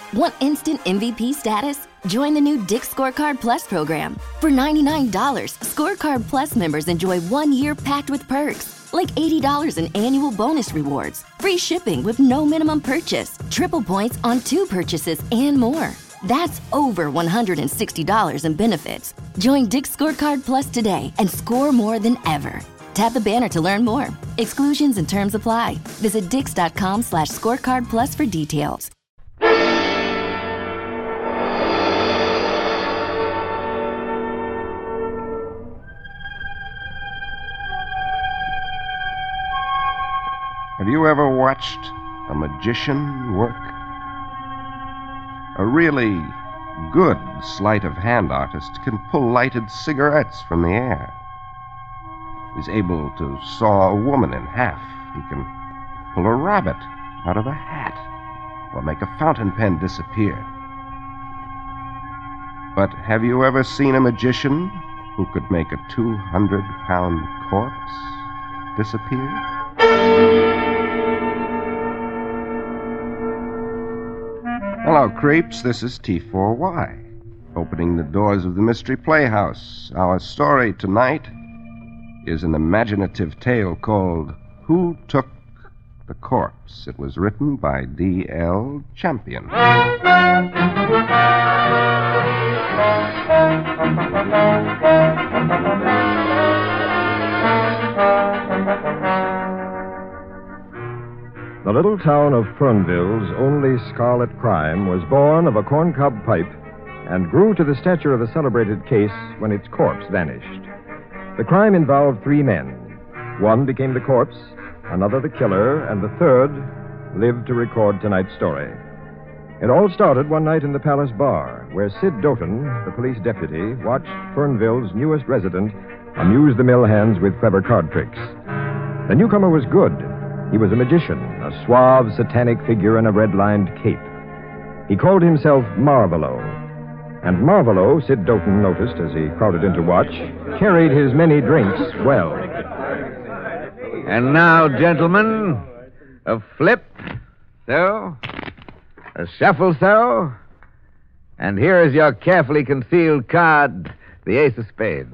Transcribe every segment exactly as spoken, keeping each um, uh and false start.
Want instant M V P status? Join the new Dick's Scorecard Plus program. For ninety-nine dollars, Scorecard Plus members enjoy one year packed with perks, like eighty dollars in annual bonus rewards, free shipping with no minimum purchase, triple points on two purchases, and more. That's over one hundred sixty dollars in benefits. Join Dick's Scorecard Plus today and score more than ever. Tap the banner to learn more. Exclusions and terms apply. Visit dix.com slash scorecard plus for details. Have you ever watched a magician work? A really good sleight of hand artist can pull lighted cigarettes from the air. He's able to saw a woman in half. He can pull a rabbit out of a hat or make a fountain pen disappear. But have you ever seen a magician who could make a two hundred pound corpse disappear? Hello, creeps. This is T four Y, opening the doors of the Mystery Playhouse. Our story tonight is an imaginative tale called Who Took the Corpse? It was written by D L Champion. The little town of Fernville's only scarlet crime was born of a corncob pipe and grew to the stature of a celebrated case when its corpse vanished. The crime involved three men. One became the corpse, another the killer, and the third lived to record tonight's story. It all started one night in the Palace Bar, where Sid Doughton, the police deputy, watched Fernville's newest resident amuse the mill hands with clever card tricks. The newcomer was good. He was a magician, a suave, satanic figure in a red-lined cape. He called himself Marvolo. And Marvolo, Sid Doughton noticed as he crowded in to watch, carried his many drinks well. And now, gentlemen, a flip, so, a shuffle, so, and here is your carefully concealed card, the ace of spades.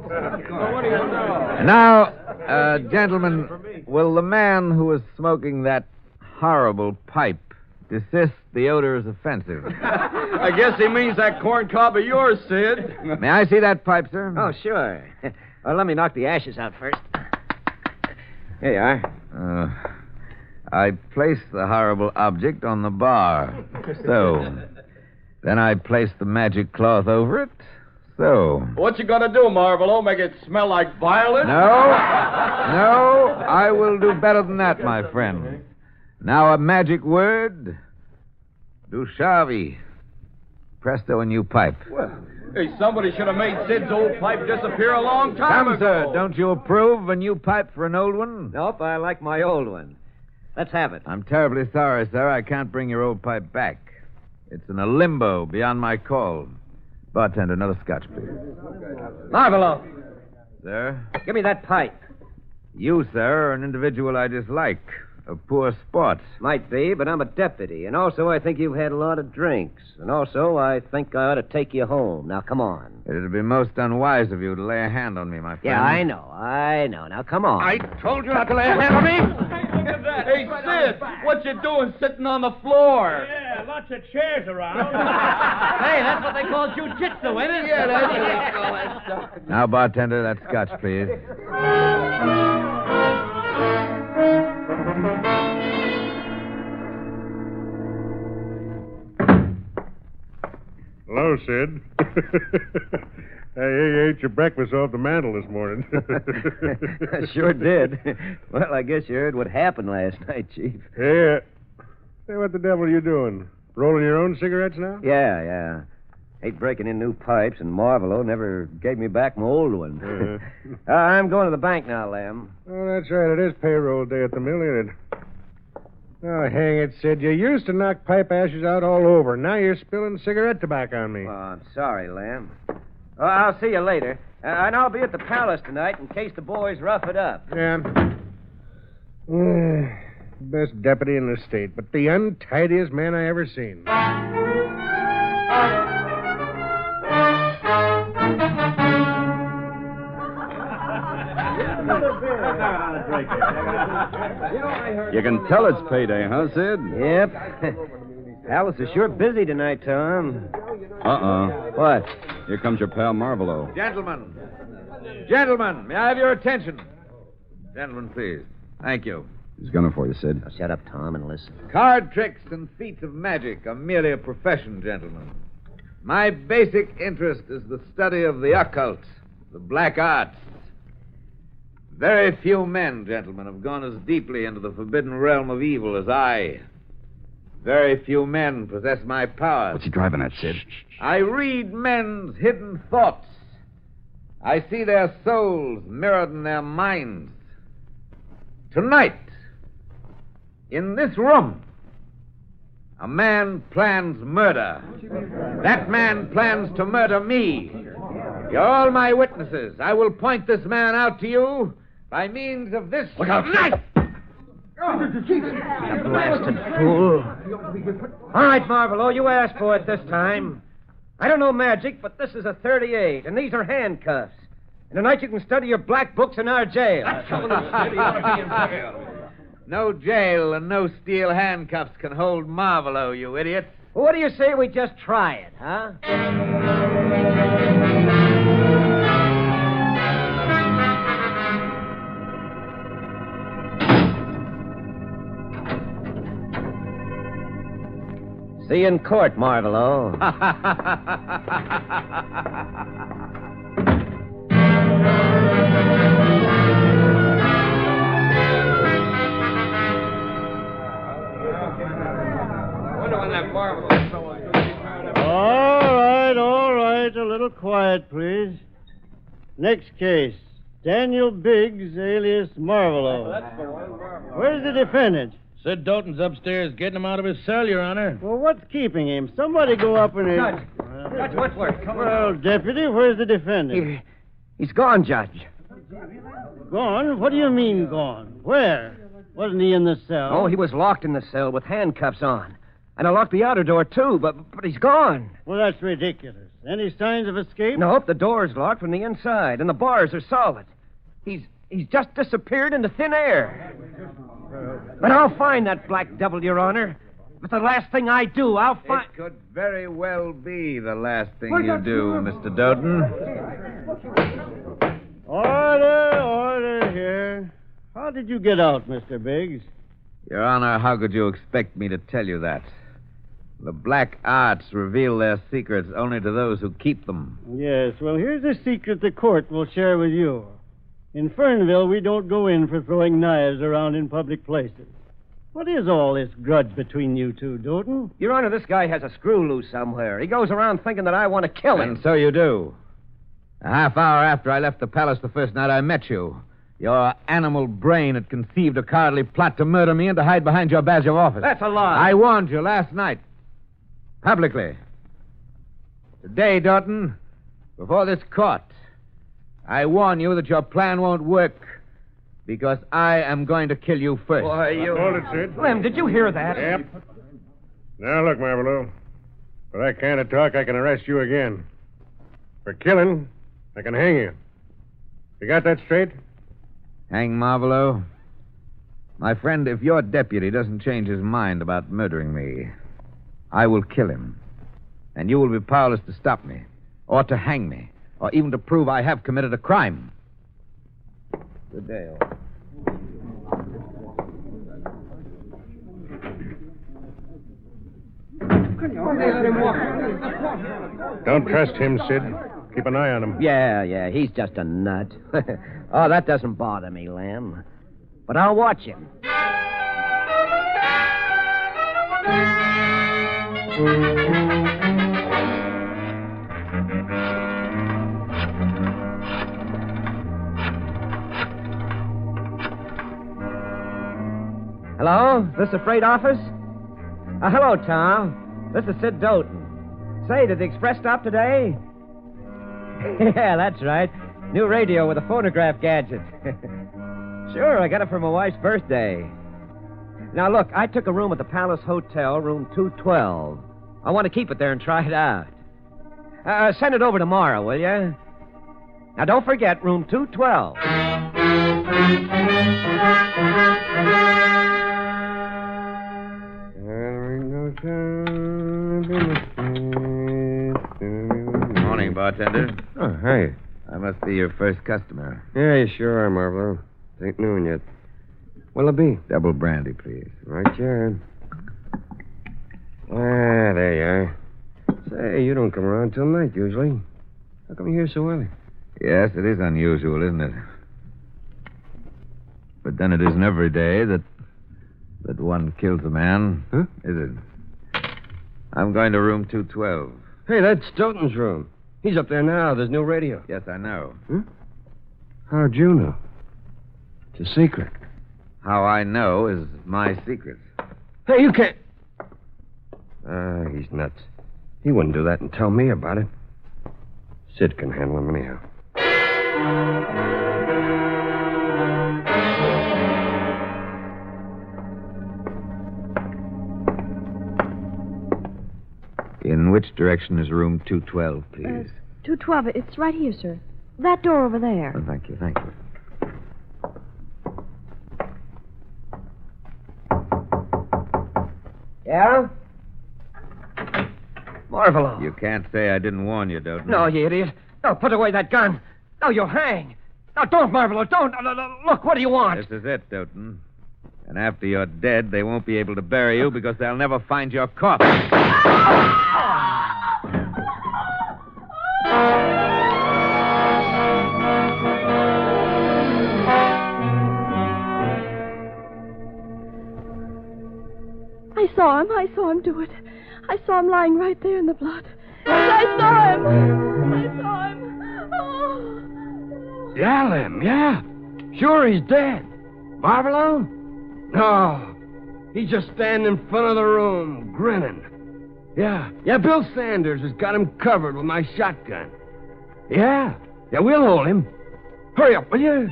And now, uh, gentlemen, will the man who is smoking that horrible pipe desist? The odor is offensive. I guess he means that corn cob of yours, Sid. May I see that pipe, sir? Oh, sure. Well, let me knock the ashes out first. Here you are. Uh, I place the horrible object on the bar. So. Then I place the magic cloth over it. So. What you gonna do, Marvolo? Make it smell like violet? No. No, I will do better than that, my friend. Now a magic word. Dushavi. Presto, a new pipe. Well, hey, somebody should have made Sid's old pipe disappear a long time Come, ago. sir, don't you approve of a new pipe for an old one? Nope, I like my old one. Let's have it. I'm terribly sorry, sir. I can't bring your old pipe back. It's in a limbo beyond my call. Bartender, another scotch, please. Marvolo, Sir? give me that pipe. You, sir, are an individual I dislike. A poor sport. Might be, but I'm a deputy. And also, I think you've had a lot of drinks. And also, I think I ought to take you home. Now, come on. It'd be most unwise of you to lay a hand on me, my friend. Yeah, I know. I know. Now, come on. I told you not to lay a hand on me. Hey, Sid, what you doing sitting on the floor? Yeah, lots of chairs around. Hey, that's what they call jujitsu, isn't it? Yeah, that's what they call that stuff. Now, bartender, that scotch, please. Hello, Sid. Hey, you ate your breakfast off the mantel this morning. I sure did. Well, I guess you heard what happened last night, Chief. Yeah. Hey, what the devil are you doing? Rolling your own cigarettes now? Yeah, yeah. Hate breaking in new pipes, and Marvolo never gave me back my old one. Uh-huh. uh, I'm going to the bank now, Lem. Oh, that's right. It is payroll day at the mill, isn't it? Oh, hang it, Sid. You used to knock pipe ashes out all over. Now you're spilling cigarette tobacco on me. Oh, I'm sorry, Lem. Oh, I'll see you later. Uh, and I'll be at the palace tonight in case the boys rough it up. Yeah. Uh, best deputy in the state, but the untidiest man I ever seen. You can tell it's payday, huh, Sid? Yep. Alice is sure busy tonight, Tom. Uh-uh. What? Here comes your pal Marvelo. Gentlemen. Gentlemen, may I have your attention? Gentlemen, please. Thank you. He's gunning for you, Sid. Now, shut up, Tom, and listen. Card tricks and feats of magic are merely a profession, gentlemen. My basic interest is the study of the occult, the black arts. Very few men, gentlemen, have gone as deeply into the forbidden realm of evil as I. Very few men possess my powers. What's he driving at, Sid? I read men's hidden thoughts. I see their souls mirrored in their minds. Tonight, in this room, a man plans murder. That man plans to murder me. You're all my witnesses. I will point this man out to you by means of this knife. You blasted fool. All right, Marvelo, you asked for it this time. I don't know magic, but this is a thirty-eight, and these are handcuffs. And tonight you can study your black books in our jail. No jail and no steel handcuffs can hold Marvelo, you idiot. Well, what do you say we just try it, huh? See you in court, Marvelo. All right, all right. A little quiet, please. Next case. Daniel Biggs, alias Marvelo. Where's the defendant? Sid Doughton's upstairs getting him out of his cell, Your Honor. Well, what's keeping him? Somebody go up and... Judge. Well, Judge Whitworth, come Well, on. Deputy, where's the defendant? He, he's gone, Judge. Gone? What do you mean gone? Where? Wasn't he in the cell? Oh, he was locked in the cell with handcuffs on. And I locked the outer door, too, but, but he's gone. Well, that's ridiculous. Any signs of escape? Nope, the door's locked from the inside, and the bars are solid. He's he's just disappeared into thin air. But I'll find that black devil, Your Honor. But the last thing I do, I'll find... It could very well be the last thing you do, Mister Doughton. Order, order here. How did you get out, Mister Biggs? Your Honor, how could you expect me to tell you that? The black arts reveal their secrets only to those who keep them. Yes, well, here's a secret the court will share with you. In Fernville, we don't go in for throwing knives around in public places. What is all this grudge between you two, Doughton? Your Honor, this guy has a screw loose somewhere. He goes around thinking that I want to kill him. And so you do. A half hour after I left the palace the first night I met you, your animal brain had conceived a cowardly plot to murder me and to hide behind your badge of office. That's a lie. I warned you last night. Publicly. Today, Doughton, before this court, I warn you that your plan won't work because I am going to kill you first. Why, you... Hold it, Sid. Lem, did you hear that? Yep. Now, look, Marvelo. For that kind of talk, I can arrest you again. For killing, I can hang you. You got that straight? Hang Marvelo. My friend, if your deputy doesn't change his mind about murdering me, I will kill him. And you will be powerless to stop me, or to hang me, or even to prove I have committed a crime. Good day, all. Don't trust him, Sid. Keep an eye on him. Yeah, yeah, he's just a nut. Oh, that doesn't bother me, Lem. But I'll watch him. Hello? This the freight office? Uh, hello, Tom. This is Sid Doughton. Say, did the express stop today? Yeah, that's right. New radio with a phonograph gadget. Sure, I got it for my wife's birthday. Now, look, I took a room at the Palace Hotel, room two twelve. I want to keep it there and try it out. Uh, send it over tomorrow, will you? Now, don't forget, room two twelve. Morning, bartender. Oh, hey. I must be your first customer. Yeah, you sure are, Marvolo. It ain't noon yet. What'll it be? Double brandy, please. Right, Jared. Ah, there you are. Say, you don't come around till night, usually. How come you're here so early? Yes, it is unusual, isn't it? But then it isn't every day that that one kills a man, huh? Is it? I'm going to room two twelve. Hey, that's Stoughton's room. He's up there now. There's no radio. Yes, I know. Huh? How'd you know? It's a secret. How I know is my secret. Hey, you can't... Ah, he's nuts. He wouldn't do that and tell me about it. Sid can handle him anyhow. In which direction is room two twelve, please? Uh, two twelve. It's right here, sir. That door over there. Oh, thank you, thank you. Yeah? Marvolo. You can't say I didn't warn you, Doughton. No, you idiot. No, put away that gun. No, you'll hang. No, don't, Marvolo, don't. No, no, look, what do you want? This is it, Doughton. And after you're dead, they won't be able to bury you because they'll never find your corpse. I saw him. I saw him do it. I saw him lying right there in the blood. I saw him. I saw him. Oh. Yeah, Lem, yeah. Sure, he's dead. Marvolo? No. He's just standing in front of the room, grinning. Yeah, yeah, Bill Sanders has got him covered with my shotgun. Yeah, yeah, we'll hold him. Hurry up, will you?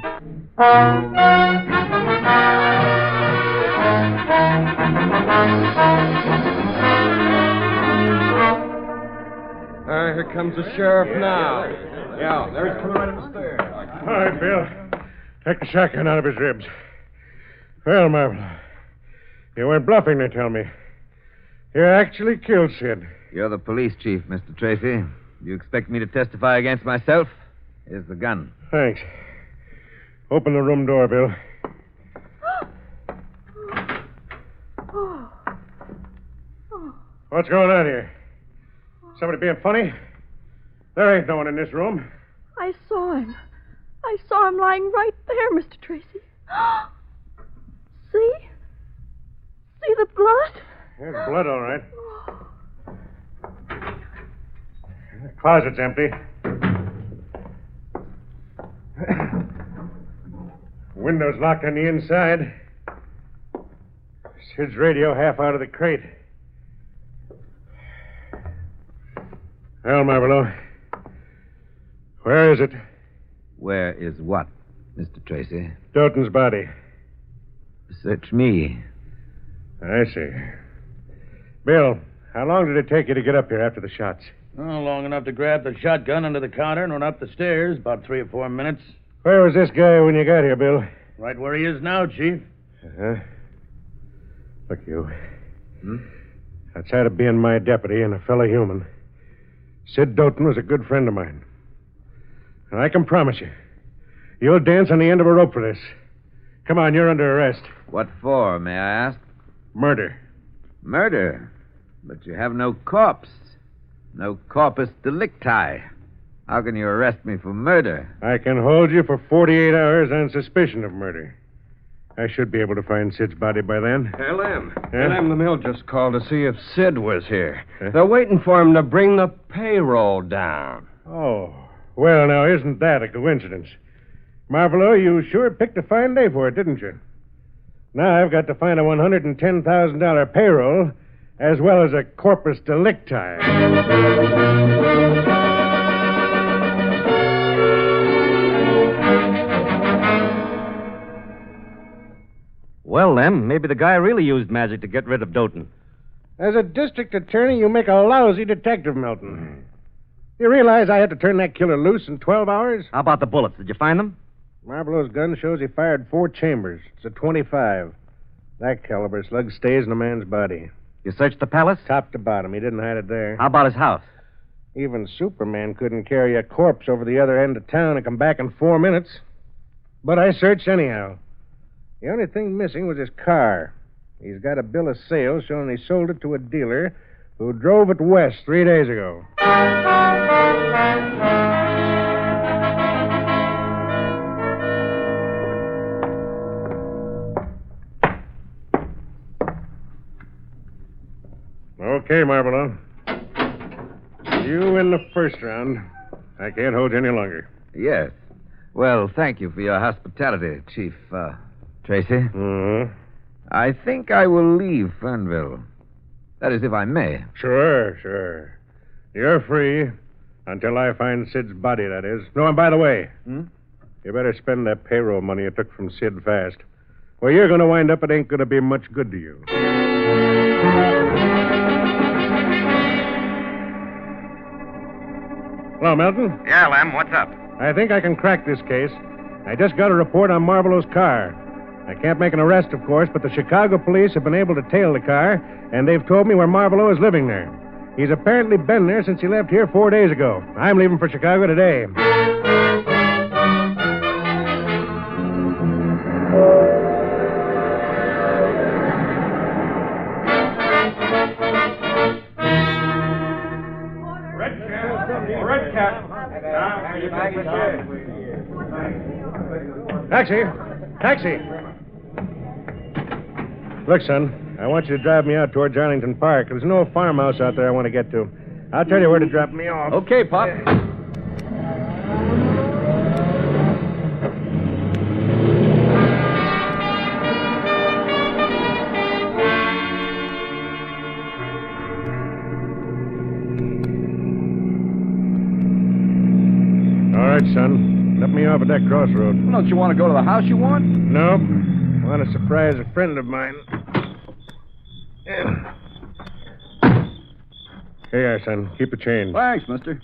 Uh, here comes the sheriff now. Yeah, there he's coming right up the stairs. All right, Bill. Take the shotgun out of his ribs. Well, Marvolo, you weren't bluffing, they tell me. You actually killed Sid. You're the police chief, Mister Tracy. You expect me to testify against myself? Here's the gun. Thanks. Open the room door, Bill. Oh. Oh. What's going on here? Somebody being funny? There ain't no one in this room. I saw him. I saw him lying right there, Mister Tracy. See? See the blood? There's blood, all right. The closet's empty. Window's locked on the inside. Sid's radio half out of the crate. Well, Marvolo, where is it? Where is what, Mister Tracy? Doughton's body. Search me. I see. Bill, how long did it take you to get up here after the shots? Oh, long enough to grab the shotgun under the counter and run up the stairs. About three or four minutes. Where was this guy when you got here, Bill? Right where he is now, Chief. Uh-huh. Look, you. Hmm? Outside of being my deputy and a fellow human, Sid Doughton was a good friend of mine. And I can promise you, you'll dance on the end of a rope for this. Come on, you're under arrest. What for, may I ask? Murder. Murder? But you have no corpse. No corpus delicti. How can you arrest me for murder? I can hold you for forty-eight hours on suspicion of murder. I should be able to find Sid's body by then. Hey, Lem. Yeah? Lem, the mill just called to see if Sid was here. Huh? They're waiting for him to bring the payroll down. Oh, well, now, isn't that a coincidence? Marvolo, you sure picked a fine day for it, didn't you? Now I've got to find a one hundred ten thousand dollars payroll as well as a corpus delicti. Well, Lem, maybe the guy really used magic to get rid of Doughton. As a district attorney, you make a lousy detective, Melton. You realize I had to turn that killer loose in twelve hours? How about the bullets? Did you find them? Marvelow's gun shows he fired four chambers. It's a twenty-five. That caliber slug stays in a man's body. You searched the palace? Top to bottom. He didn't hide it there. How about his house? Even Superman couldn't carry a corpse over the other end of town and come back in four minutes. But I searched anyhow. The only thing missing was his car. He's got a bill of sale showing he sold it to a dealer who drove it west three days ago. Okay, Marvolo. You in the first round. I can't hold you any longer. Yes. Well, thank you for your hospitality, Chief uh, Tracy. Mm-hmm. I think I will leave Fernville. That is, if I may. Sure, sure. You're free until I find Sid's body, that is. No, and by the way, Hmm? you better spend that payroll money you took from Sid fast. Where you're going to wind up, it ain't going to be much good to you. Hello, Melton. Yeah, Lem, what's up? I think I can crack this case. I just got a report on Marvelow's car. I can't make an arrest, of course, but the Chicago police have been able to tail the car, and they've told me where Marvelow is living there. He's apparently been there since he left here four days ago. I'm leaving for Chicago today. Red cap. Taxi! Taxi! Look, son, I want you to drive me out towards Arlington Park. There's no farmhouse out there I want to get to. I'll tell you where to drop me off. Okay, Pop. All right, son. Let me off at that crossroad. Well, don't you want to go to the house you want? Nope. I want to surprise a friend of mine. Yeah. Here you are, son. Keep the change. Thanks, mister.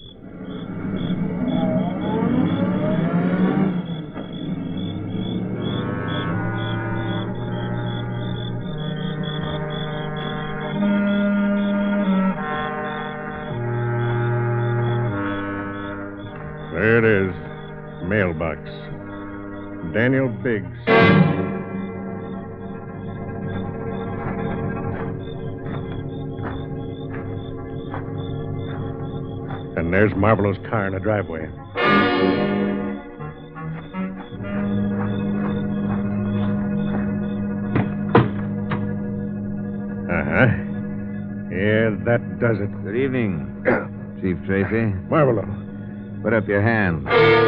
There it is. Mailbox. Daniel Biggs. And there's Marvelow's car in the driveway. Uh-huh. Yeah, that does it. Good evening, Chief Tracy. Marvelow. Put up your hand.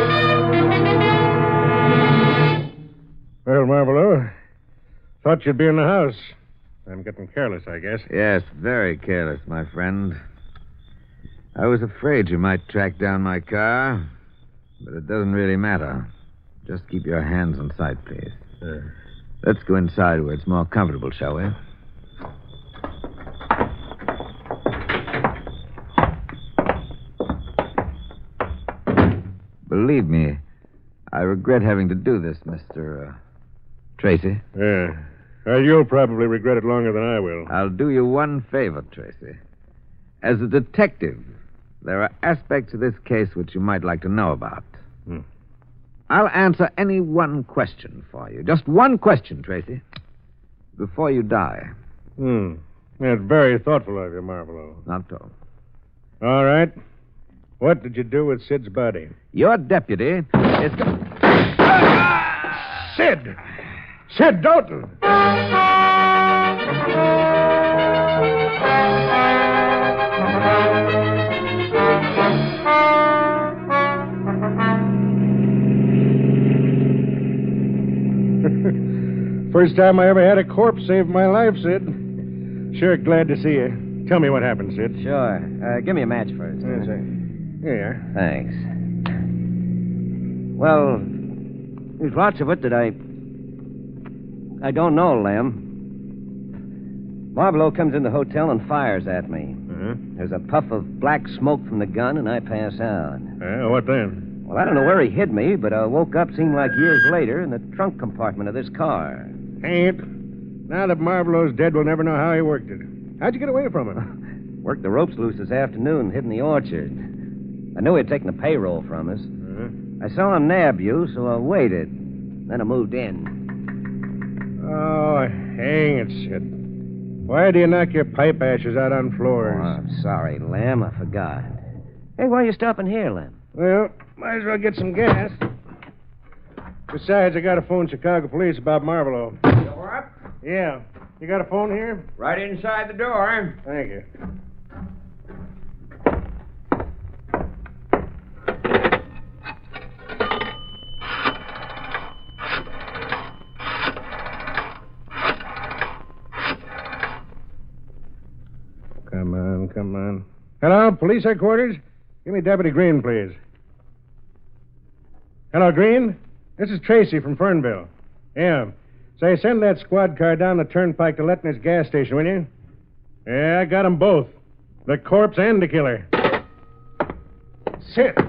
Well, Marvelow, thought you'd be in the house. I'm getting careless, I guess. Yes, very careless, my friend. I was afraid you might track down my car, but it doesn't really matter. Just keep your hands in sight, please. Sure. Let's go inside where it's more comfortable, shall we? Believe me, I regret having to do this, Mister Uh, Tracy. Yeah. Well, you'll probably regret it longer than I will. I'll do you one favor, Tracy. As a detective, there are aspects of this case which you might like to know about. Hmm. I'll answer any one question for you. Just one question, Tracy. Before you die. Hmm. That's very thoughtful of you, Marvelow. Not so. All right. What did you do with Sid's body? Your deputy is... Go- Sid! Sid Doughton! First time I ever had a corpse save my life, Sid. Sure glad to see you. Tell me what happened, Sid. Sure. Uh, give me a match first. Yes, sir. Here you are. Thanks. Well, there's lots of it that I... I don't know, Lem. Marvolo comes in the hotel and fires at me. Uh-huh. There's a puff of black smoke from the gun, and I pass out. Uh, what then? Well, I don't know where he hid me, but I woke up, seemed like years later, in the trunk compartment of this car. Hang it. Now that Marvolo's dead, we'll never know how he worked it. How'd you get away from him? Worked the ropes loose this afternoon, hid in the orchard. I knew he'd taken the payroll from us. Uh-huh. I saw him nab you, so I waited. Then I moved in. Oh, hang it, Sid. Why do you knock your pipe ashes out on floors? Oh, I'm sorry, Lem. I forgot. Hey, why are you stopping here, Lem? Well, might as well get some gas. Besides, I got to phone Chicago police about Marvolo. Door up? Yeah. You got a phone here? Right inside the door. Thank you. Come on, come on. Hello, police headquarters? Give me Deputy Green, please. Hello, Green? This is Tracy from Fernville. Yeah. Say, send that squad car down the turnpike to Letner's gas station, will you? Yeah, I got 'em both. The corpse and the killer. Sit.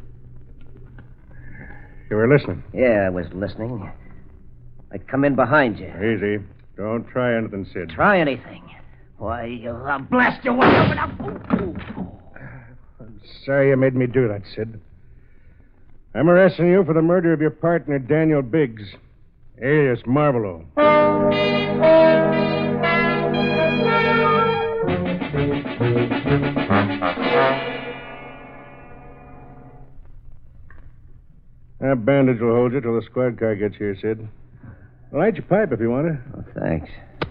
You were listening. Yeah, I was listening. I'd come in behind you. Easy. Don't try anything, Sid. Try anything. Why, uh, I'll blast you one open up. Ooh, ooh. I'm sorry you made me do that, Sid. I'm arresting you for the murder of your partner, Daniel Biggs, alias Marvolo. That bandage will hold you till the squad car gets here, Sid. Light your pipe if you want it. Oh, thanks.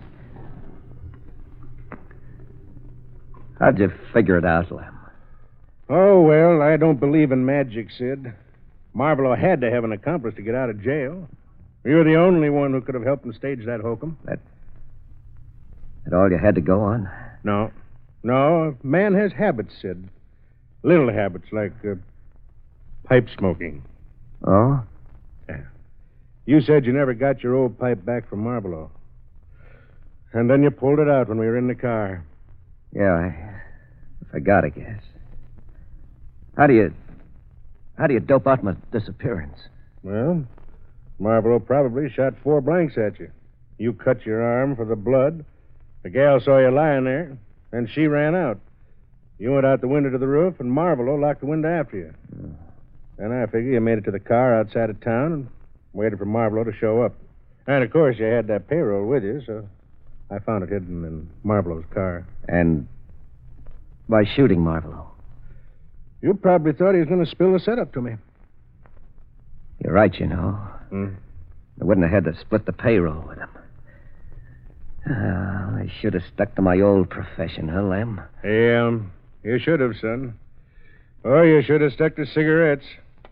How'd you figure it out, Lem? Oh, well, I don't believe in magic, Sid. Marvolo had to have an accomplice to get out of jail. You're the only one who could have helped him stage that hokum. That... that all you had to go on? No. No, a man has habits, Sid. Little habits, like uh, pipe smoking. Oh? Yeah. You said you never got your old pipe back from Marvolo. And then you pulled it out when we were in the car. Yeah, I forgot, I guess. How do you... How do you dope out my disappearance? Well, Marvolo probably shot four blanks at you. You cut your arm for the blood. The gal saw you lying there, and she ran out. You went out the window to the roof, and Marvolo locked the window after you. Oh. Then I figure you made it to the car outside of town and waited for Marvolo to show up. And, of course, you had that payroll with you, so I found it hidden in Marvolo's car. And by shooting Marvolo? You probably thought he was going to spill the setup to me. You're right, you know. Hmm. I wouldn't have had to split the payroll with him. Oh, I should have stuck to my old profession, huh, Lem? Yeah, you should have, son. Or you should have stuck to cigarettes.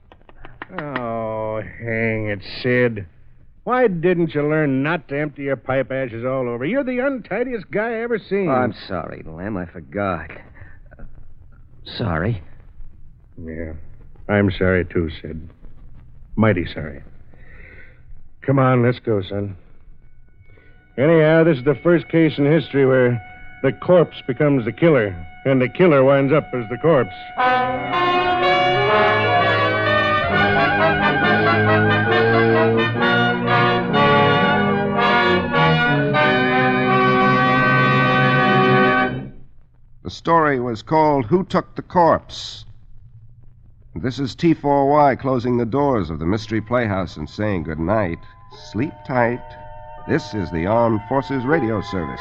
Oh, hang it, Sid. Why didn't you learn not to empty your pipe ashes all over? You're the untidiest guy I ever seen. Oh, I'm sorry, Lem. I forgot. Uh, sorry. Yeah. I'm sorry, too, Sid. Mighty sorry. Come on, let's go, son. Anyhow, this is the first case in history where the corpse becomes the killer, and the killer winds up as the corpse. The story was called Who Took the Corpse? This is T four Y closing the doors of the Mystery Playhouse and saying good night. Sleep tight. This is the Armed Forces Radio Service.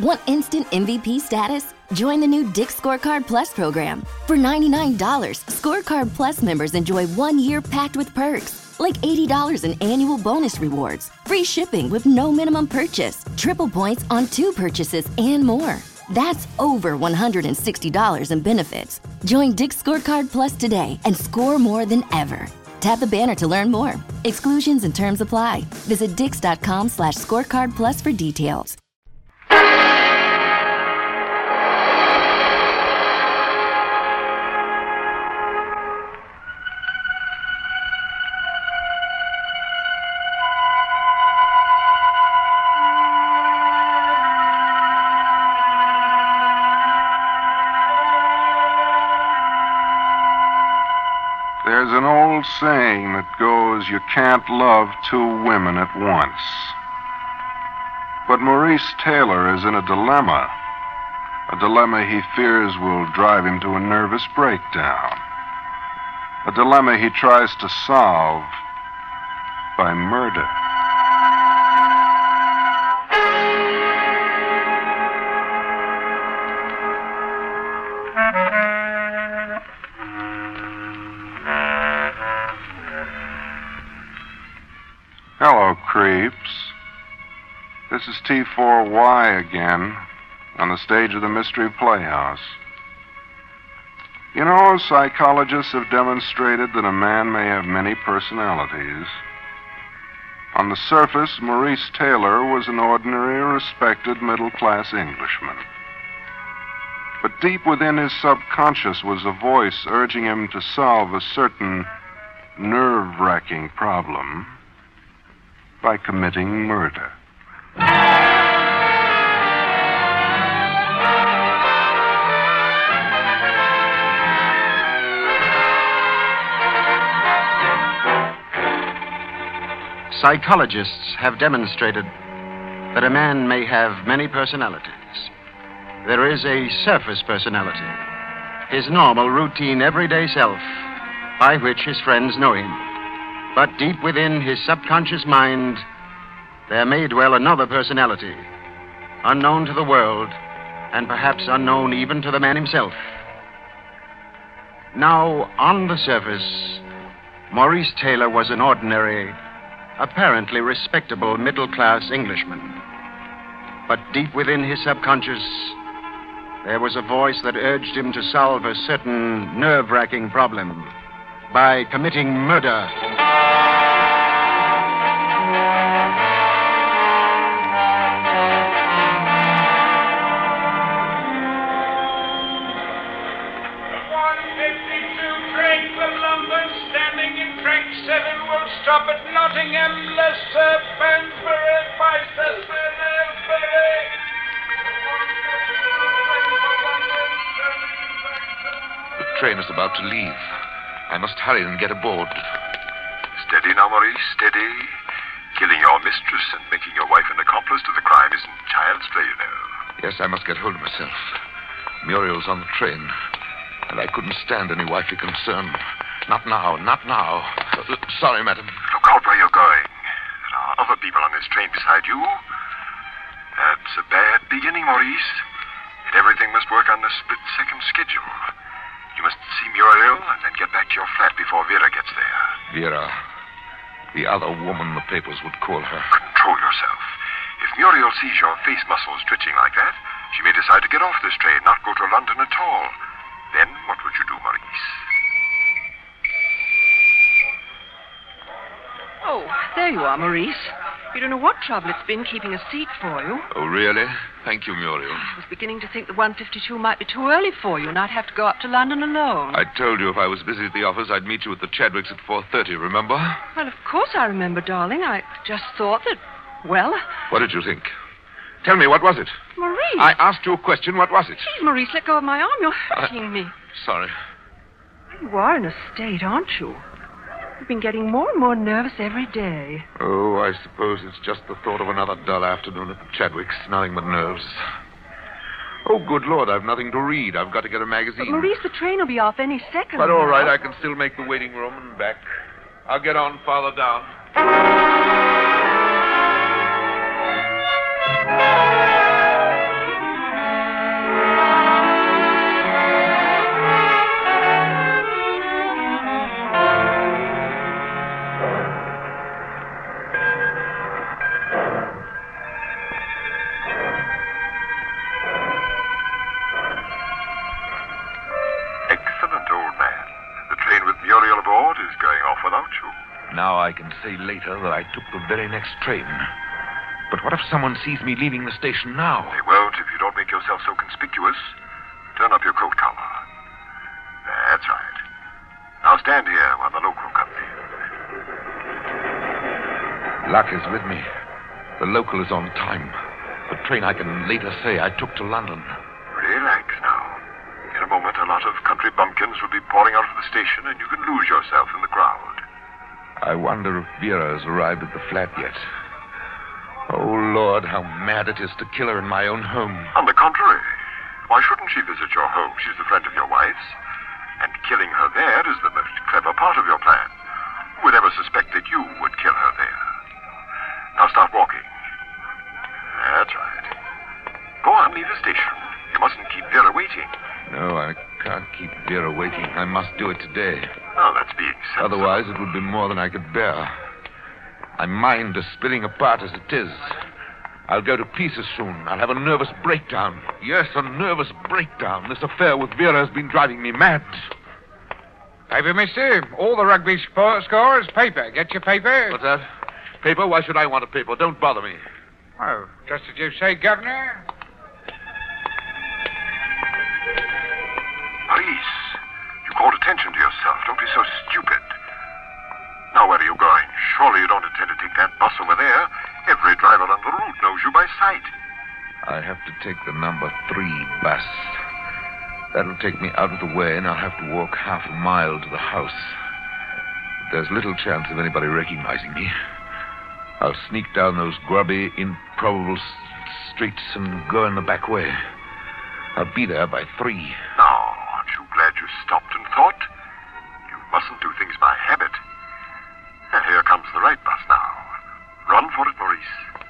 Want instant M V P status? Join the new Dick Scorecard Plus program. For ninety-nine dollars, Scorecard Plus members enjoy one year packed with perks, like eighty dollars in annual bonus rewards, free shipping with no minimum purchase, triple points on two purchases, and more. That's over one hundred sixty dollars in benefits. Join Dick Scorecard Plus today and score more than ever. Tap the banner to learn more. Exclusions and terms apply. Visit dix.com slash scorecard plus for details. There's an old saying that goes, you can't love two women at once. But Maurice Taylor is in a dilemma. A dilemma he fears will drive him to a nervous breakdown. A dilemma he tries to solve by murder. Hello, creeps. This is T four Y again, on the stage of the Mystery Playhouse. You know, psychologists have demonstrated that a man may have many personalities. On the surface, Maurice Taylor was an ordinary, respected, middle-class Englishman. But deep within his subconscious was a voice urging him to solve a certain nerve-wracking problem by committing murder. Psychologists have demonstrated that a man may have many personalities. There is a surface personality, his normal, routine, everyday self, by which his friends know him. But deep within his subconscious mind, there may dwell another personality, unknown to the world, and perhaps unknown even to the man himself. Now, on the surface, Maurice Taylor was an ordinary, apparently respectable middle-class Englishman. But deep within his subconscious, there was a voice that urged him to solve a certain nerve-wracking problem by committing murder. Stop at Nottingham, Leicester, Banbury, Bicester, Newbury. The train is about to leave. I must hurry and get aboard. Steady now, Maurice, steady. Killing your mistress and making your wife an accomplice to the crime isn't child's play, you know. Yes, I must get hold of myself. Muriel's on the train, and I couldn't stand any wifely concern. Not now, not now. Uh, sorry, madam. Look out where you're going. There are other people on this train beside you. That's a bad beginning, Maurice. And everything must work on the split-second schedule. You must see Muriel and then get back to your flat before Vera gets there. Vera. The other woman the papers would call her. Control yourself. If Muriel sees your face muscles twitching like that, she may decide to get off this train, not go to London at all. Then what would you do, Maurice? Oh, there you are, Maurice. You don't know what trouble it's been keeping a seat for you. Oh, really? Thank you, Muriel. I was beginning to think the one fifty-two might be too early for you, and I'd have to go up to London alone. I told you if I was busy at the office, I'd meet you at the Chadwicks at four thirty, remember? Well, of course I remember, darling. I just thought that, well... What did you think? Tell me, what was it? Maurice! I asked you a question. What was it? Please, Maurice, let go of my arm. You're hurting uh, me. Sorry. You are in a state, aren't you? You've been getting more and more nervous every day. Oh, I suppose it's just the thought of another dull afternoon at the Chadwicks. Nothing but nerves. Oh, good Lord, I've nothing to read. I've got to get a magazine. But, Maurice, the train will be off any second. But all now. right, I can still make the waiting room and back. I'll get on farther down. about you. Now I can say later that I took the very next train. But what if someone sees me leaving the station now? They won't if you don't make yourself so conspicuous. Turn up your coat collar. That's right. Now stand here while the local comes in. Luck is with me. The local is on time. The train I can later say I took to London. Relax now. In a moment, a lot of country bumpkins will be pouring out of the station, and you can lose yourself in the crowd. I wonder if Vera has arrived at the flat yet. Oh, Lord, how mad it is to kill her in my own home. On the contrary, why shouldn't she visit your home? She's a friend of your wife's. And killing her there is the most clever part of your plan. Who would ever suspect that you would kill her there? Now start walking. That's right. Go on, leave the station. You mustn't keep Vera waiting. No, I can't keep Vera waiting. I must do it today. Oh, that's being sensible. Otherwise, it would be more than I could bear. My mind is spilling apart as it is. I'll go to pieces soon. I'll have a nervous breakdown. Yes, a nervous breakdown. This affair with Vera has been driving me mad. Paper, mister? All the rugby sp- score is paper. Get your paper? What's that? Paper? Why should I want a paper? Don't bother me. Oh, just as you say, Governor. Maurice, you called attention to yourself. Don't be so stupid. Now, where are you going? Surely you don't intend to take that bus over there. Every driver on the route knows you by sight. I have to take the number three bus. That'll take me out of the way, and I'll have to walk half a mile to the house. There's little chance of anybody recognizing me. I'll sneak down those grubby, improbable s- streets and go in the back way. I'll be there by three. Now, aren't you glad you stopped and thought? You mustn't do things by habit. And here comes the right bus now. Run for it, Maurice.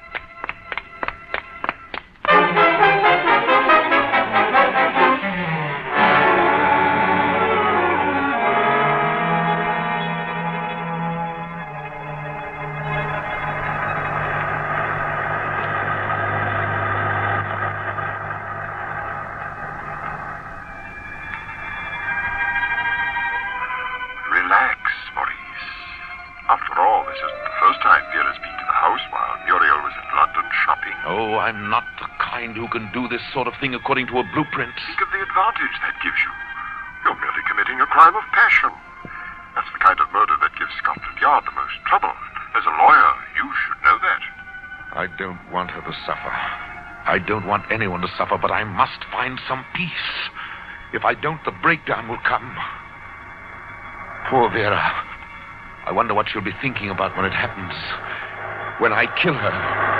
Relax, Maurice. After all, this isn't the first time Vera's been to the house while Muriel was in London shopping. Oh, I'm not the kind who can do this sort of thing according to a blueprint. Think of the advantage that gives you. You're merely committing a crime of passion. That's the kind of murder that gives Scotland Yard the most trouble. As a lawyer, you should know that. I don't want her to suffer. I don't want anyone to suffer, but I must find some peace. If I don't, the breakdown will come. Poor Vera. I wonder what she'll be thinking about when it happens. When I kill her.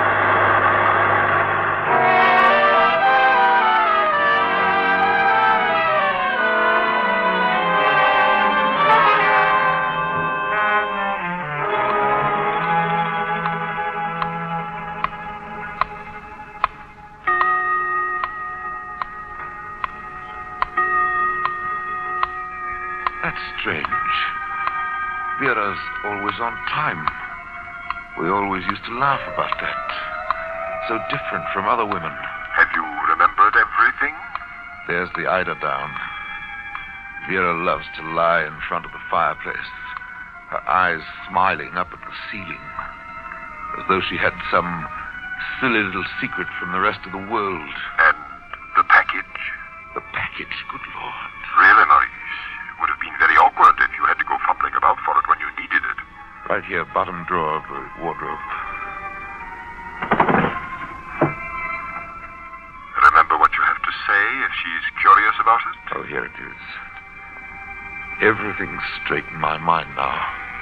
That's strange. Vera's always on time. We always used to laugh about that. So different from other women. Have you remembered everything? There's the eider down. Vera loves to lie in front of the fireplace, her eyes smiling up at the ceiling, as though she had some silly little secret from the rest of the world. And the package? The package, good Lord. Really, Maurice? It would have been very awkward if you had to go fumbling about for it when you needed it. Right here, bottom drawer of the wardrobe. Remember what you have to say if she's curious about it? Oh, here it is. Everything's straight in my mind now.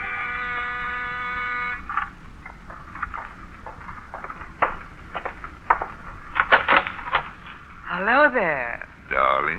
Hello there. Darling.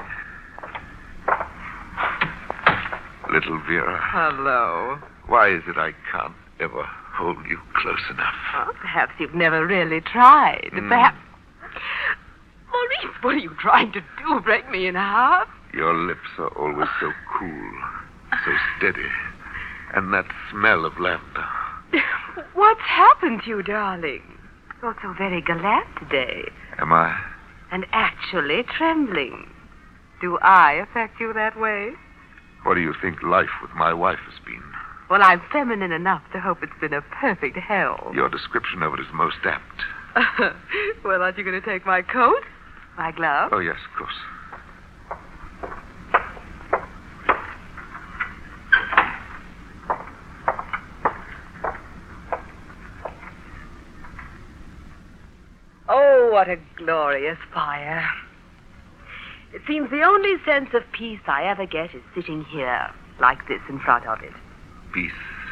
Little Vera. Hello. Why is it I can't ever hold you close enough? Well, perhaps you've never really tried. Mm. Perhaps... Maurice, what are you trying to do? Break me in half? Your lips are always so cool, so steady. And that smell of lavender. What's happened to you, darling? You're so very gallant today. Am I? And actually trembling. Do I affect you that way? What do you think life with my wife has been? Well, I'm feminine enough to hope it's been a perfect hell. Your description of it is most apt. Well, aren't you going to take my coat? My glove? Oh, yes, of course. Oh, what a glorious fire. It seems the only sense of peace I ever get is sitting here, like this, in front of it. Peace.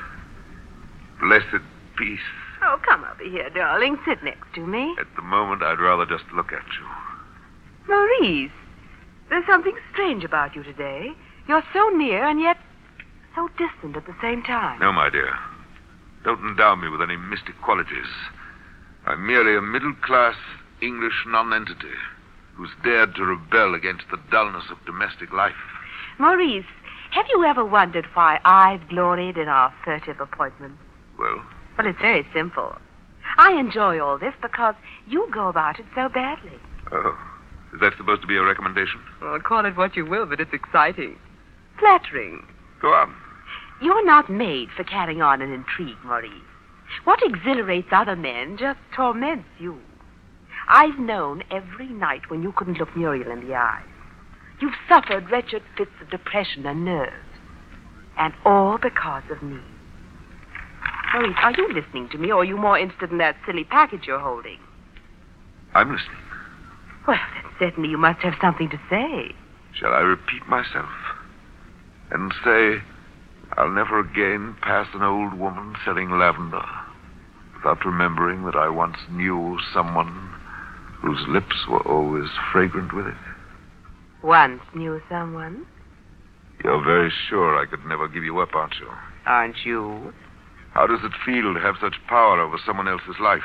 Blessed peace. Oh, come over here, darling. Sit next to me. At the moment, I'd rather just look at you. Maurice, there's something strange about you today. You're so near and yet so distant at the same time. No, my dear. Don't endow me with any mystic qualities. I'm merely a middle-class English nonentity who's dared to rebel against the dullness of domestic life. Maurice, have you ever wondered why I've gloried in our furtive appointments? Well? Well, it's very simple. I enjoy all this because you go about it so badly. Oh. Is that supposed to be a recommendation? Well, call it what you will, but it's exciting. Flattering. Go on. You're not made for carrying on an intrigue, Maurice. What exhilarates other men just torments you. I've known every night when you couldn't look Muriel in the eye. You've suffered wretched fits of depression and nerves. And all because of me. Maurice, are you listening to me, or are you more interested in that silly package you're holding? I'm listening. Well, then certainly you must have something to say. Shall I repeat myself? And say, I'll never again pass an old woman selling lavender without remembering that I once knew someone whose lips were always fragrant with it. Once knew someone? You're very sure I could never give you up, aren't you? Aren't you? How does it feel to have such power over someone else's life?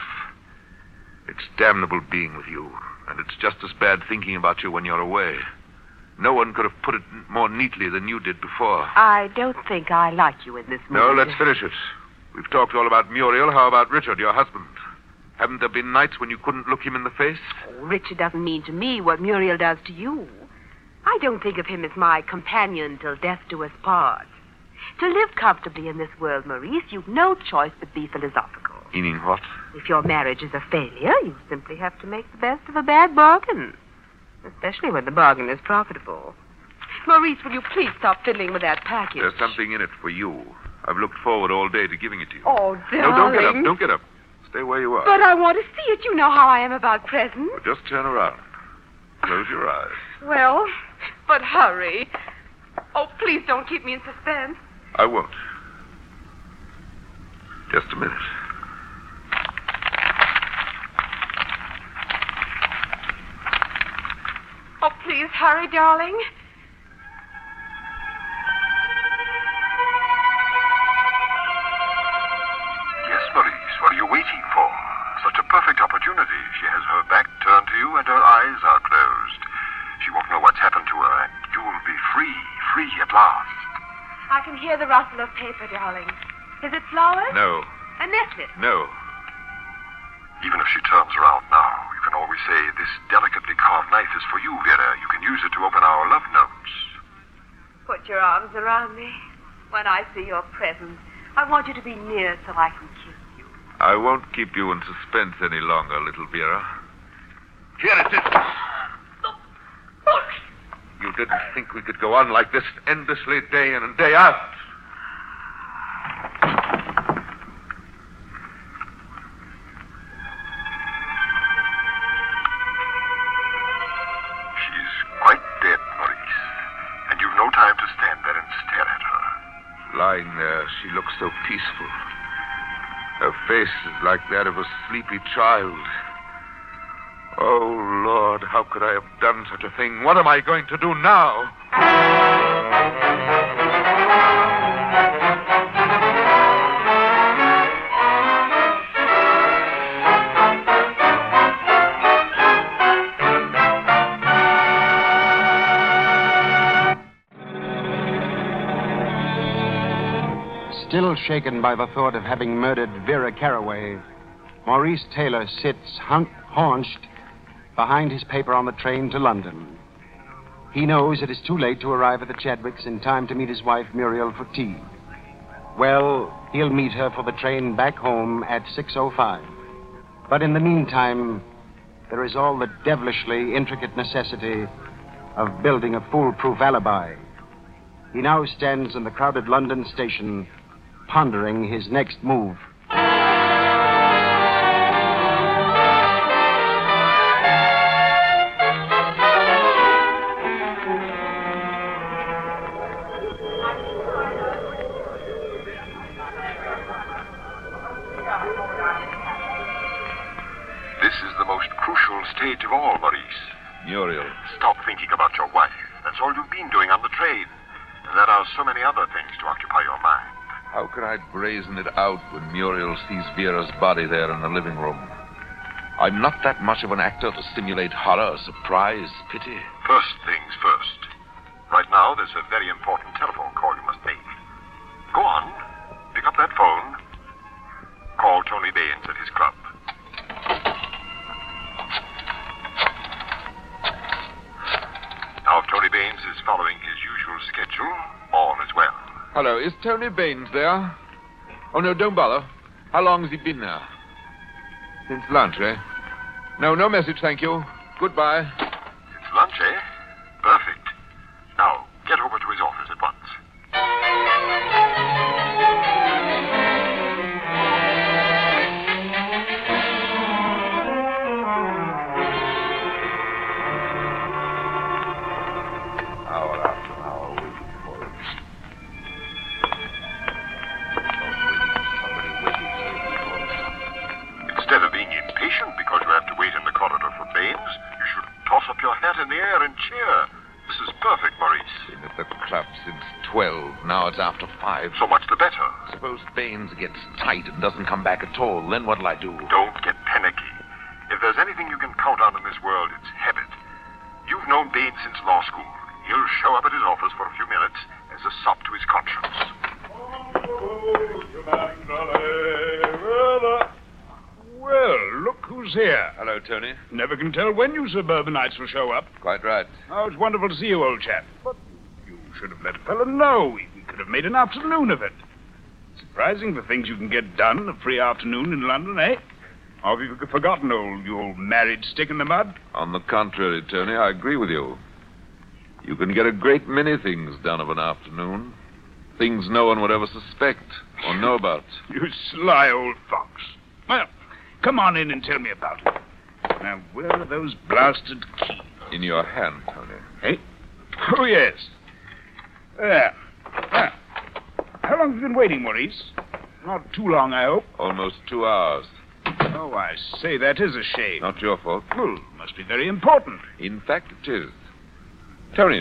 It's damnable being with you, and it's just as bad thinking about you when you're away. No one could have put it more neatly than you did before. I don't think I like you in this mood. No, let's finish it. We've talked all about Muriel. How about Richard, your husband? Haven't there been nights when you couldn't look him in the face? Oh, Richard doesn't mean to me what Muriel does to you. I don't think of him as my companion till death do us part. To live comfortably in this world, Maurice, you've no choice but be philosophical. Meaning what? If your marriage is a failure, you simply have to make the best of a bad bargain. Especially when the bargain is profitable. Maurice, will you please stop fiddling with that package? There's something in it for you. I've looked forward all day to giving it to you. Oh, darling. No, don't get up. Don't get up. Stay where you are. But I want to see it. You know how I am about presents. Well, just turn around. Close your eyes. Well, but hurry. Oh, please don't keep me in suspense. I won't. Just a minute. Oh, please hurry, darling. Yes, Maurice, what are you waiting for? Such a perfect opportunity. She has her back turned to you and her eyes are closed. She won't know what's happened to her, and you will be free, free at last. I can hear the rustle of paper, darling. Is it flowers? No. A necklace? No. Even if she turns around now, you can always say, this delicately carved knife is for you, Vera. You can use it to open our love notes. Put your arms around me. When I see your presence, I want you to be near so I can kiss you. I won't keep you in suspense any longer, little Vera. Here it is. You didn't think we could go on like this endlessly day in and day out. She's quite dead, Maurice. And you've no time to stand there and stare at her. Lying there, she looks so peaceful. Her face is like that of a sleepy child. Oh, Lord, how could I have done such a thing? What am I going to do now? Still shaken by the thought of having murdered Vera Carraway, Maurice Taylor sits hunk- haunched behind his paper on the train to London. He knows it is too late to arrive at the Chadwicks in time to meet his wife Muriel for tea. well, he'll meet her for the train back home at six oh five. But in the meantime, there is all the devilishly intricate necessity of building a foolproof alibi. He now stands in the crowded London station, pondering his next move. This is the most crucial stage of all, Maurice. Muriel. Stop thinking about your wife. That's all you've been doing on the train. There are so many other things to occupy your mind. How can I brazen it out when Muriel sees Vera's body there in the living room? I'm not that much of an actor to simulate horror, surprise, pity. First things first. Right now, there's a very important telephone call you must make. Go on. Pick up that phone. Call Tony Baines at his club. Now, if Tony Baines is following his usual schedule, all is well. Hello, is Tony Baines there? Oh, no, don't bother. How long has he been there? Since lunch, eh? No, no message, thank you. Goodbye. It's lunch, eh? Perfect. Now, get over to his office at once. Hour after hour waiting for it. Instead of being impatient because you have to wait in the corridor for Baines, you should toss up your hat in the air and cheer. This is perfect, Maurice. Been at the club since twelve. Now it's after five. So much the better. Suppose Baines gets tight and doesn't come back at all. Then what'll I do? Don't get panicky. If there's anything you can count on in this world, it's habit. You've known Baines since law school. He'll show up at his office for a few minutes as a sop to his conscience. Well, look who's here. Hello, Tony. Never can tell when you suburbanites will show up. Quite right. Oh, it's wonderful to see you, old chap. But you should have let a fellow know. We we could have made an afternoon of it. Surprising the things you can get done a free afternoon in London, eh? Or have you forgotten old, you old married stick in the mud? On the contrary, Tony, I agree with you. You can get a great many things done of an afternoon. Things no one would ever suspect or know about. You sly old fox. Well, come on in and tell me about it. Now, where are those blasted keys? In your hand, Tony. Eh? Oh, yes. There. There. How long have you been waiting, Maurice? Not too long, I hope. Almost two hours. Oh, I say, that is a shame. Not your fault. Well, must be very important. In fact, it is. Tony,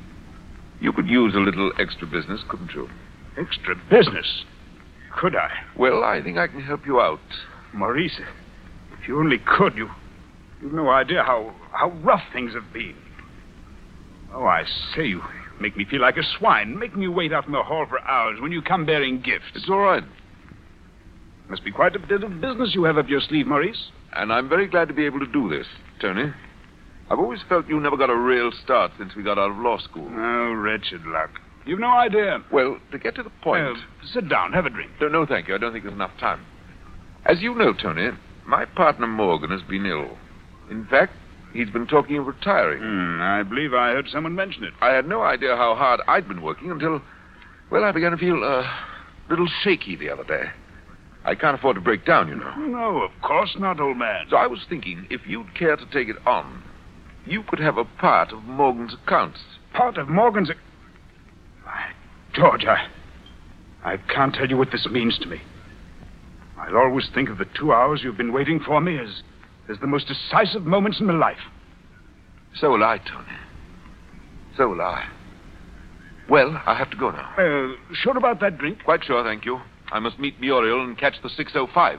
you could use a little extra business, couldn't you? Extra business? Could I? Well, I think I can help you out. Maurice, if you only could, you, you've no idea how, how rough things have been. Oh, I say, you make me feel like a swine, making you wait out in the hall for hours when you come bearing gifts. It's all right. Must be quite a bit of business you have up your sleeve, Maurice. And I'm very glad to be able to do this, Tony. I've always felt you never got a real start since we got out of law school. Oh, wretched luck. You've no idea. Well, to get to the point... Well, sit down, have a drink. No, no, thank you. I don't think there's enough time. As you know, Tony, my partner Morgan has been ill. In fact, he's been talking of retiring. Hmm, I believe I heard someone mention it. I had no idea how hard I'd been working until, well, I began to feel uh, a little shaky the other day. I can't afford to break down, you know. No, of course not, old man. So I was thinking, if you'd care to take it on, you could have a part of Morgan's accounts. Part of Morgan's... Why, George, I... I can't tell you what this means to me. I'll always think of the two hours you've been waiting for me as, as the most decisive moments in my life. So will I, Tony. So will I. Well, I have to go now. Uh, sure about that drink? Quite sure, thank you. I must meet Muriel and catch the six oh five.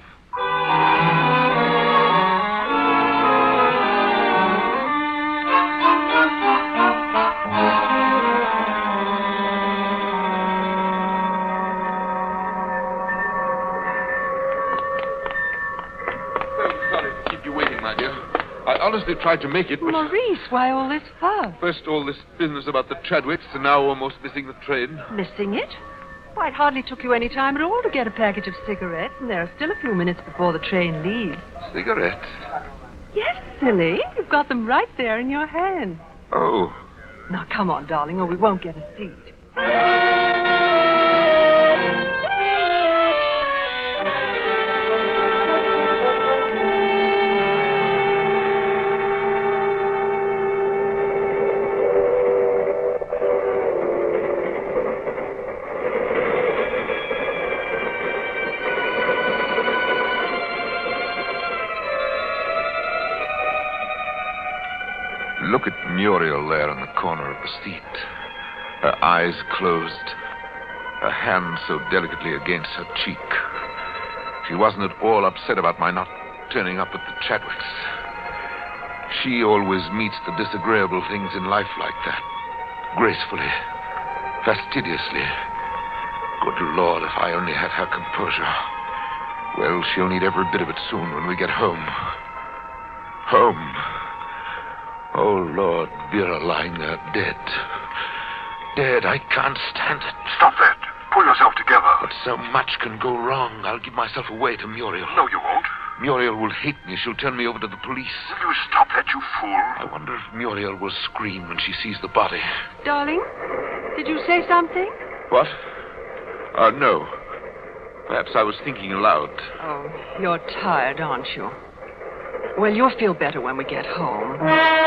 I honestly tried to make it, but... Maurice, why all this fuss? First all this business about the Chadwicks, and now almost missing the train. Missing it? Why, it hardly took you any time at all to get a package of cigarettes, and there are still a few minutes before the train leaves. Cigarettes? Yes, silly. You've got them right there in your hand. Oh. Now, come on, darling, or we won't get a seat. Look at Muriel there in the corner of the seat. Her eyes closed, her hand so delicately against her cheek. She wasn't at all upset about my not turning up at the Chadwicks. She always meets the disagreeable things in life like that. Gracefully, fastidiously. Good Lord, if I only had her composure. Well, she'll need every bit of it soon when we get home. Home. Oh, Lord, Vera lying there dead. Dead, I can't stand it. Stop that. Pull yourself together. But so much can go wrong. I'll give myself away to Muriel. No, you won't. Muriel will hate me. She'll turn me over to the police. Will you stop that, you fool? I wonder if Muriel will scream when she sees the body. Darling, did you say something? What? Uh, no. Perhaps I was thinking aloud. Oh, you're tired, aren't you? Well, you'll feel better when we get home.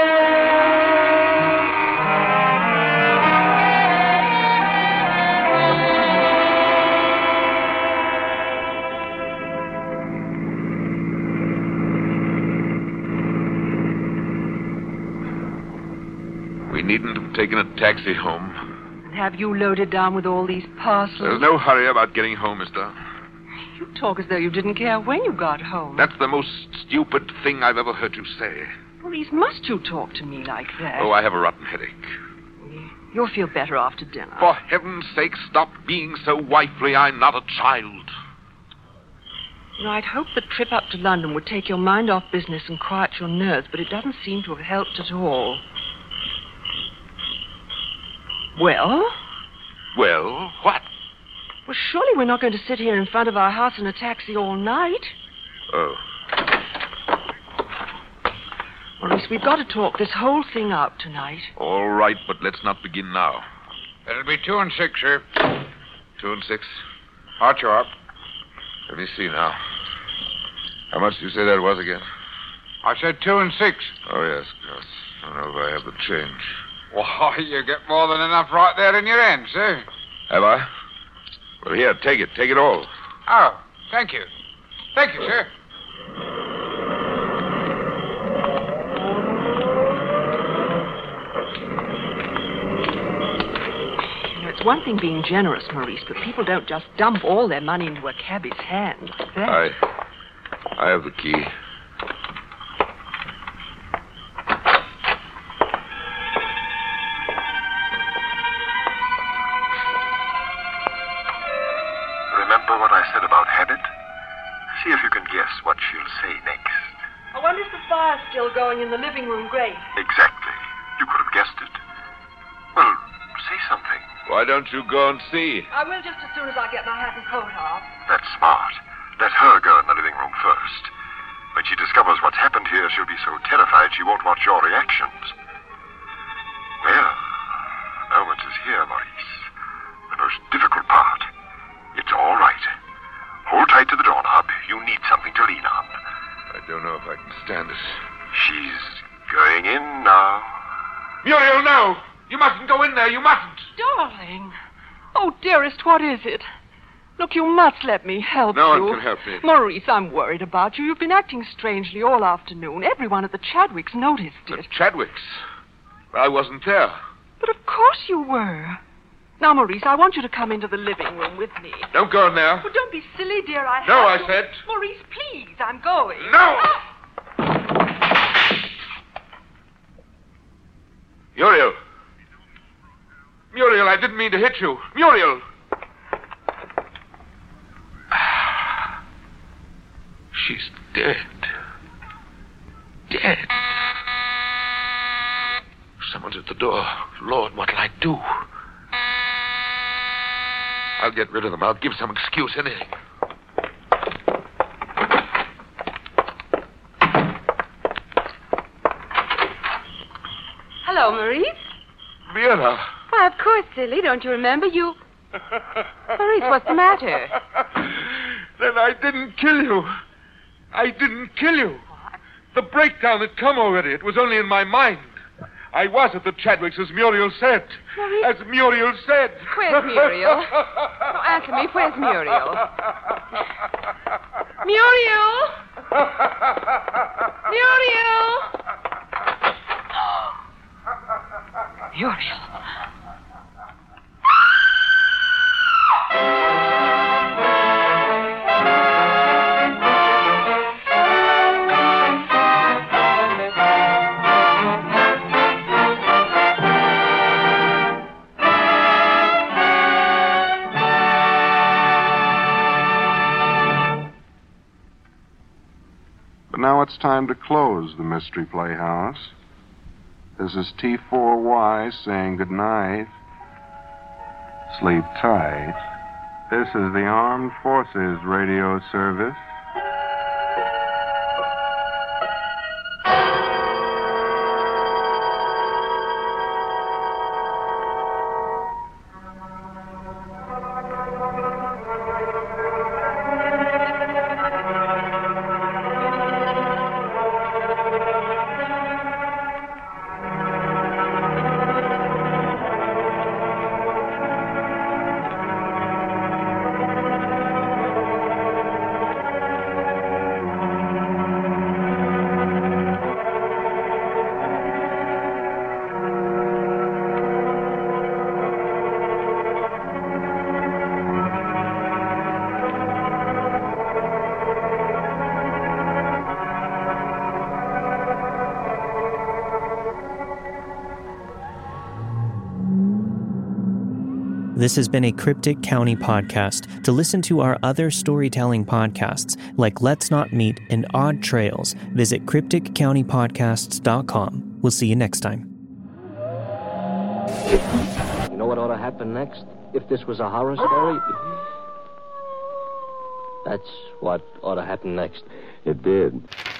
We needn't have taken a taxi home. And have you loaded down with all these parcels? There's no hurry about getting home, mister. You talk as though you didn't care when you got home. That's the most stupid thing I've ever heard you say. Maurice, must you talk to me like that? Oh, I have a rotten headache. You'll feel better after dinner. For heaven's sake, stop being so wifely. I'm not a child. You know, I'd hoped the trip up to London would take your mind off business and quiet your nerves, but it doesn't seem to have helped at all. Well? Well, what? Well, surely we're not going to sit here in front of our house in a taxi all night. Oh. Maurice, we've got to talk this whole thing out tonight. All right, but let's not begin now. It'll be two and six, sir. Two and six? Hot you up. Let me see now. How much did you say that was again? I said two and six. Oh, yes, yes. I don't know if I have the change. Why, you get more than enough right there in your hand, sir. Have I? Well, here, take it. Take it all. Oh, thank you. Thank you, sir. You know, it's one thing being generous, Maurice, but people don't just dump all their money into a cabbie's hand like that. I... I have the key. Remember what I said about habit? See if you can guess what she'll say next. I wonder if the fire's still going in the living room grate. Exactly. You could have guessed it. Well, say something. Why don't you go and see? I will just as soon as I get my hat and coat off. That's smart. Let her go in the living room first. When she discovers what's happened here, she'll be so terrified she won't watch your reactions. Well, the moment is here, Maurice. The most difficult part. It's all right. Hold tight to the doorknob. You need something to lean on. I don't know if I can stand it. She's going in now. Muriel, no! You mustn't go in there. You mustn't. Darling. Oh, dearest, what is it? Look, you must let me help no you. No one can help me. Maurice, I'm worried about you. You've been acting strangely all afternoon. Everyone at the Chadwicks noticed it. The Chadwicks? I wasn't there. But of course you were. Now, Maurice, I want you to come into the living room with me. Don't go in there. Well, don't be silly, dear. I have No, I to... said. Maurice, please, I'm going. No! Muriel. Muriel, I didn't mean to hit you. Muriel. She's dead. Dead. Someone's at the door. Lord, what'll I do? I'll get rid of them. I'll give some excuse, anything. Hello, Maurice. Vienna. Why, of course, silly. Don't you remember? You... Maurice, what's the matter? Then I didn't kill you. I didn't kill you. What? The breakdown had come already. It was only in my mind. I was at the Chadwicks, as Muriel said. Maurice? As Muriel said. Where's Muriel? Oh, answer me. Where's Muriel? Muriel! Muriel! Muriel. But now it's time to close the Mystery Playhouse. This is T four Y saying good night. Sleep tight. This is the Armed Forces Radio Service. This has been a Cryptic County podcast. To listen to our other storytelling podcasts, like Let's Not Meet and Odd Trails, visit cryptic county podcasts dot com. We'll see you next time. You know what ought to happen next? If this was a horror story? That's what ought to happen next. It did.